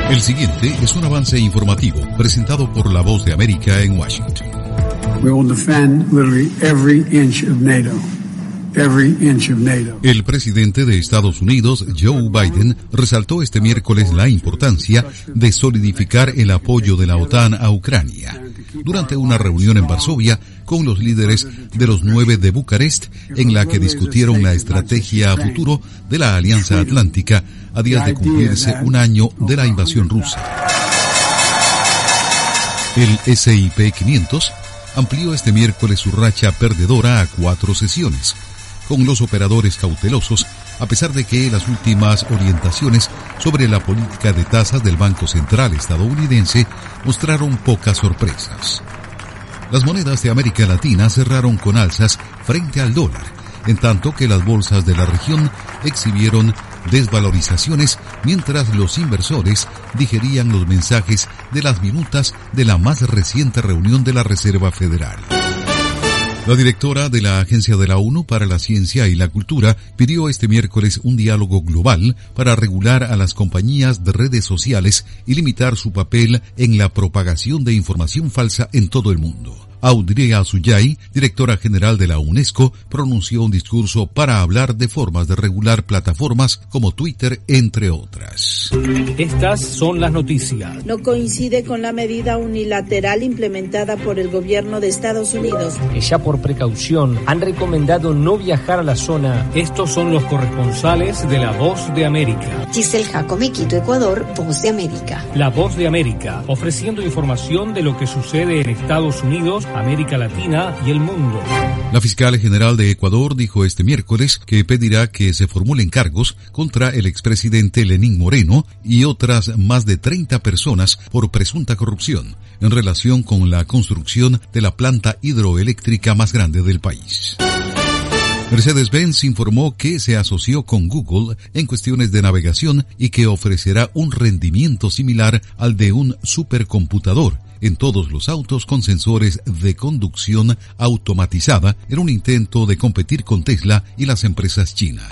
El siguiente es un avance informativo presentado por La Voz de América en Washington. We will defend literally every inch of NATO. Every inch of NATO. El presidente de Estados Unidos, Joe Biden, resaltó este miércoles la importancia de solidificar el apoyo de la OTAN a Ucrania durante una reunión en Varsovia con los líderes de los 9 de Bucarest, en la que discutieron la estrategia a futuro de la Alianza Atlántica a días de cumplirse un año de la invasión rusa. El S&P 500 amplió este miércoles su racha perdedora a 4 sesiones, con los operadores cautelosos, a pesar de que las últimas orientaciones sobre la política de tasas del Banco Central estadounidense mostraron pocas sorpresas. Las monedas de América Latina cerraron con alzas frente al dólar, en tanto que las bolsas de la región exhibieron desvalorizaciones mientras los inversores digerían los mensajes de las minutas de la más reciente reunión de la Reserva Federal. La directora de la Agencia de la ONU para la Ciencia y la Cultura pidió este miércoles un diálogo global para regular a las compañías de redes sociales y limitar su papel en la propagación de información falsa en todo el mundo. Audrey Azoulay, directora general de la UNESCO, pronunció un discurso para hablar de formas de regular plataformas como Twitter, entre otras. Estas son las noticias. No coincide con la medida unilateral implementada por el gobierno de Estados Unidos. Que ya por precaución han recomendado no viajar a la zona. Estos son los corresponsales de La Voz de América. Giselle Jacome, Quito, Ecuador, Voz de América. La Voz de América, ofreciendo información de lo que sucede en Estados Unidos, América Latina y el mundo. La fiscal general de Ecuador dijo este miércoles que pedirá que se formulen cargos contra el expresidente Lenín Moreno y otras más de 30 personas por presunta corrupción en relación con la construcción de la planta hidroeléctrica más grande del país. Mercedes-Benz informó que se asoció con Google en cuestiones de navegación y que ofrecerá un rendimiento similar al de un supercomputador en todos los autos con sensores de conducción automatizada en un intento de competir con Tesla y las empresas chinas.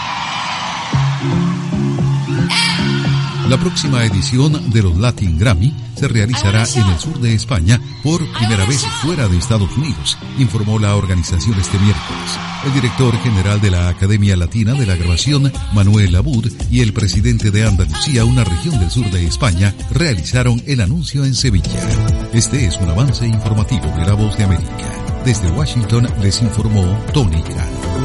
La próxima edición de los Latin Grammy se realizará en el sur de España por primera vez fuera de Estados Unidos, informó la organización este miércoles. El director general de la Academia Latina de la Grabación, Manuel Abud, y el presidente de Andalucía, una región del sur de España, realizaron el anuncio en Sevilla. Este es un avance informativo de La Voz de América. Desde Washington les informó Tony Cano.